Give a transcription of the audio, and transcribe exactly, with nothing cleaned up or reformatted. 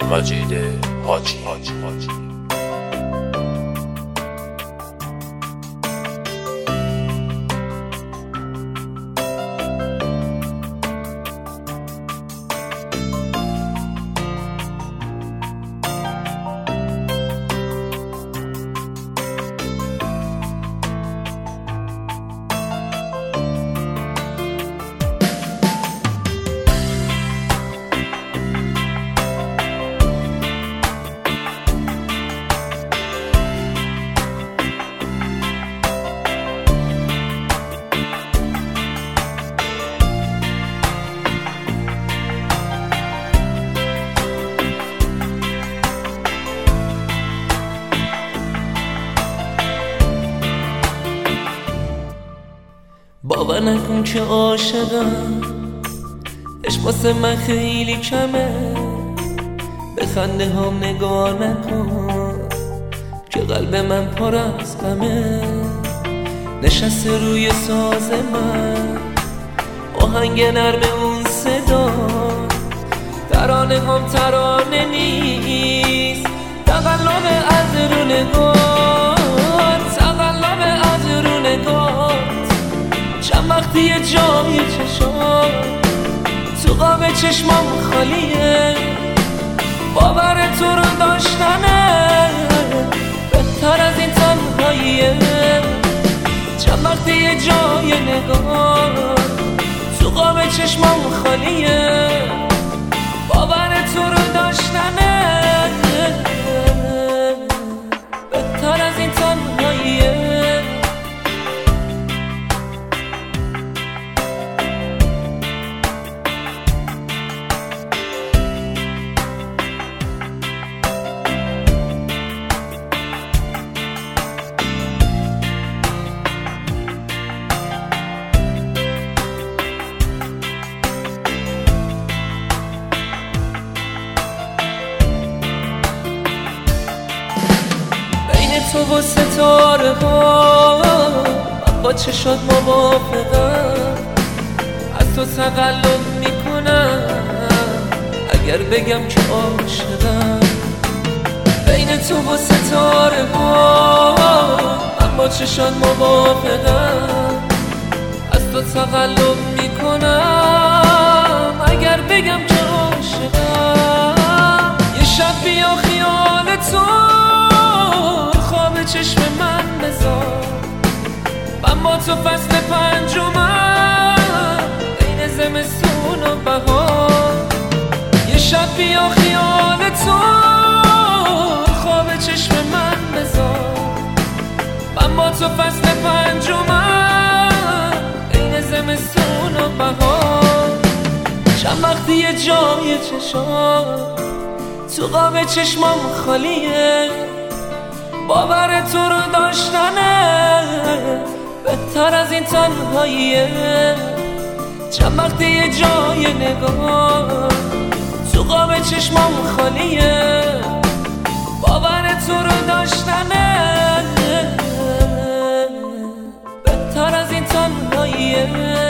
مجید حاجی حاجی حاجی باور نکن که عاشقم، عشق واسه من خیلی کمه. به خنده هم نگاه نکن که قلب من پر از غمه. نشسته روی ساز من آهنگ نرم اون صدا، ترانه هم ترانه نیست، تقلب از رو نگاه، تقلب از رو نگاه. چند وقتی یه جای چشام تو قاب چشمام خالیه، باور تو رو داشتنه بهتر از این تنهاییه. چند وقتی یه جای نگاه تو قاب چشمام خالیه، باور تو رو داشتنه بهتر از این تنهاییه. تو با ستاره ها من با چشات موافقم، از تو تقلب میکنم اگر بگم که عاشقم. بین تو با ستاره ها من با چشات موافقم، از تو تقلب میکنم اگر بگم که عاشقم. یه شب بیا خیال تو چشم من بذار، من با تو فصل پنجمم بین زمستون و بهار. یه شب بیا خیال تو خواب چشم من بذار، من با تو فصل پنجمم بین زمستون و بهار. چند وقتی یه جای چشام تو قاب چشمام خالیه، باور تو رو داشتنه بهتر از این تنهاییه. چند وقتی یه جای نگاه تو قاب چشمام خالیه، باور تو رو داشتنه بهتر از این تنهاییه.